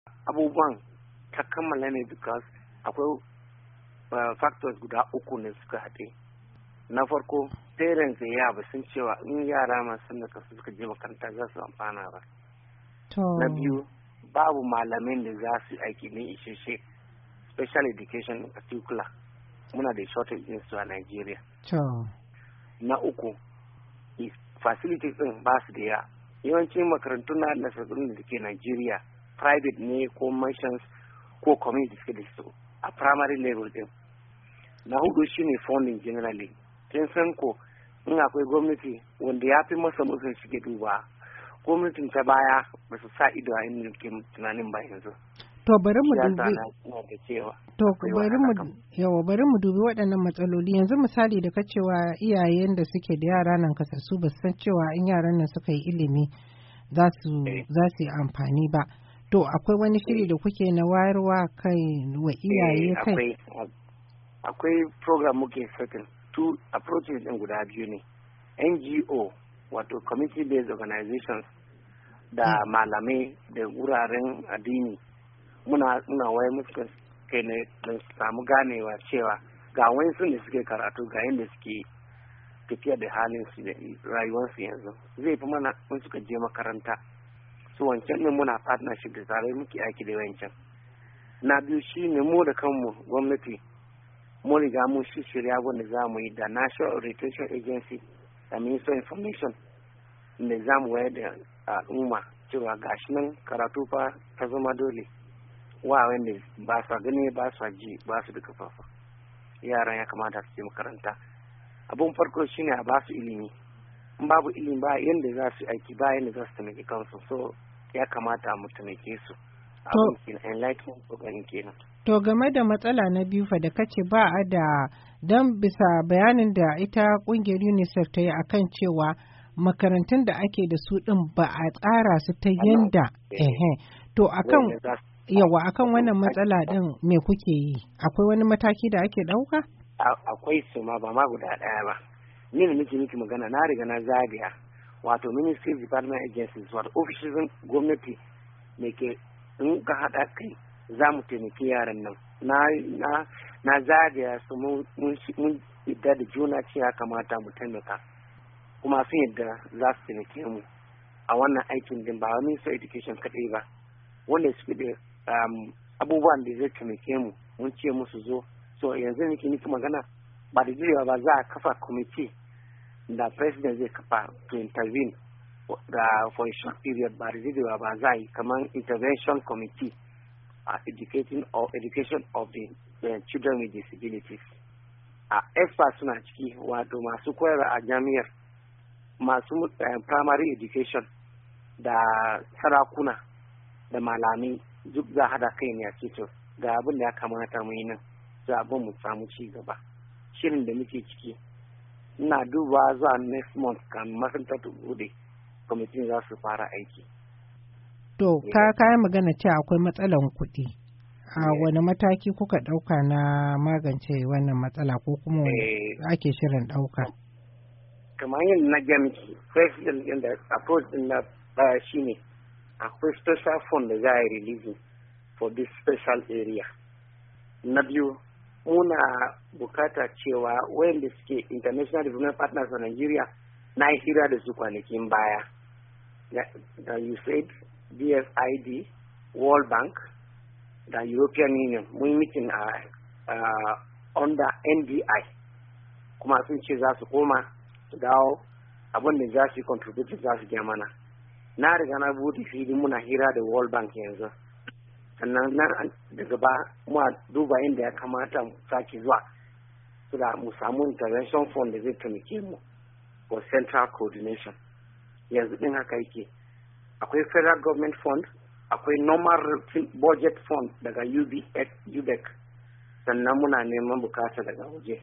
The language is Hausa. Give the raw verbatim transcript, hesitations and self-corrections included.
abubuwan ta kammala ne because akwai uh, factors guda uku ne suka haɗe. Na farko, parents da yara sun cewa in yara masu da kasu suka je makaranta za su amfana ba. Na biyu, babu malamin da za su aiki ne isheshe special education in particular. Muna da shortage din su a Nigeria. Na uku, facilities din ba su da yawa. Yawancin makarantun na nasarar da ke Nigeria private ne ko missions ko community suke da su a primary level din. Na hudu shine funding generally. Kin san ko in akwai gwamnati wanda ya fi masa musun suke duba, gwamnatin ta baya ba su sa ido a inda ke tunanin ba yanzu. To bari mu dubi To bari mu yawa bari mu dubi waɗannan matsaloli. Yanzu misali da ka cewa iyayen da suke da yara nan kasassu ba san cewa in yaran nan suka yi ilimi za su za su yi amfani ba. To akwai wani shiri da kuke na wayarwa kai wa iyaye kai? Akwai akwai program muke setting. Two approaches din guda biyu ne. N G O wato community based organizations da mm. malamai da wuraren addini muna muna waye musu kai ne don samu ganewa cewa ga wani sun da suke karatu ga yadda suke tafiya da halin su da rayuwarsu yanzu zai fi mana mun suka je makaranta su wancan ne muna partnership da tare muke aiki da wancan. Na biyu shi ne mu da kanmu gwamnati mun riga mun shirya wanda za mu yi da National Orientation Agency da Ministry of Information da za mu wayar da al'umma cewa gashi nan karatu fa ta zama dole wa wanda ba su gani ba su ji ba su da kafafa yaran ya kamata su je makaranta. Abun farko shine a ba su ilimi, in babu ilimi ba yanda za su aiki ba yanda za su taimaki kansu, so ya kamata mu taimake su. Abin kenan enlightenment program kenan. To game da matsala na biyu fa da kace ba a da don bisa bayanin da ita kungiyar UNICEF ta yi akan cewa makarantun da ake da su din ba a tsara su ta yanda ehe to akan yawa akan wannan matsala din me kuke yi? Akwai wani mataki da ake dauka? Akwai su ma ba ma guda daya ba. Ni ne nake miki magana na riga na zagaya wato Ministry Department Agencies wato ofishin gwamnati ne ke in ka haɗa kai za mu taimaki yaran nan. Na na na zagaya su mun yadda da juna ce ya kamata mu taimaka kuma sun yadda za su taimake mu a wannan aikin din ba wani so education kaɗai ba wanda suke da abubuwan da zai taimake mu mun ce musu zo. So yanzu nake niki magana ba da jirewa ba za a kafa committee da president zai kafa to intervene da for a short period ba da jirewa ba za a yi kamar intervention committee Uh, educating or education of the uh, children with disabilities. Uh, experts suna ciki wato masu koyarwa a jami'ar masu uh, primary education da sarakuna da malami duk za hada kai ne a cikin ga abin da ya kamata mu yi nan za a mu samu ci gaba. Shirin da muke ciki ina duba zuwa next month kan makarantar ta bude kwamitin za su fara aiki. To, ka kayan magana ce akwai matsalan kuɗi. A wani mataki kuka ɗauka na magance wannan matsala ko kuma ake shirin ɗauka? Kamar yin na jamiki, president din da approach din na baya shi ne, akwai special fund da za a yi releasing for this special area. Na biyu, muna bukata cewa wayanda suke international development partners a Nigeria na yi hira da su kwanakin baya. Da U S A I D, B S I D, World Bank, da European Union mun meeting a uh, under N D I kuma sun ce za su koma su dawo abin da za su yi contribute za su gaya mana. Na riga na bude fili muna hira da World Bank yanzu sannan na daga ba mu duba inda ya kamata mu sake zuwa so da mu samu intervention fund da zai taimake mu for central coordination. Yanzu din haka yake akwai federal government fund, akwai normal budget fund daga U B E C, sannan muna neman bukata daga waje.